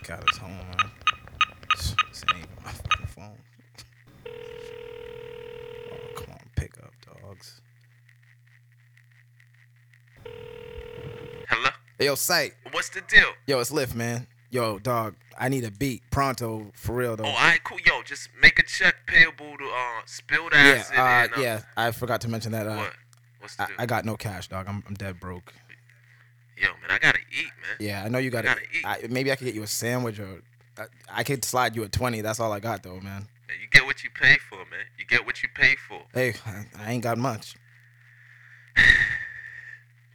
got his home, man. This ain't even my fucking phone. Oh, come on, pick up, dogs. Hello? Hey, yo, Sight. What's the deal? Yo, it's Lift, man. Yo, dog, I need a beat pronto for real though. Oh, alright, cool. Yo, just make a check payable to Spilled Acid. Yeah, I forgot to mention that. What? What's the deal? I got no cash, dog. I'm dead broke. Yo, man, I gotta eat, man. Yeah, I know you gotta eat. Maybe I could get you a sandwich or I could slide you a 20. That's all I got though, man. You get what you pay for, man. You get what you pay for. Hey, I ain't got much.